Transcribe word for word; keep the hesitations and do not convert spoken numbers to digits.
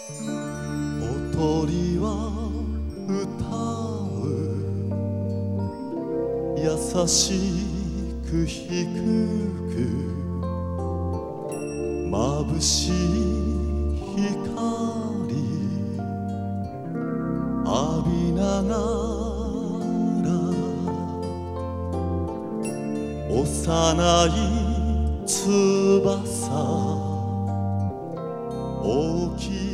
おとりは歌う優しく低く眩しい光浴びながら幼い翼大きい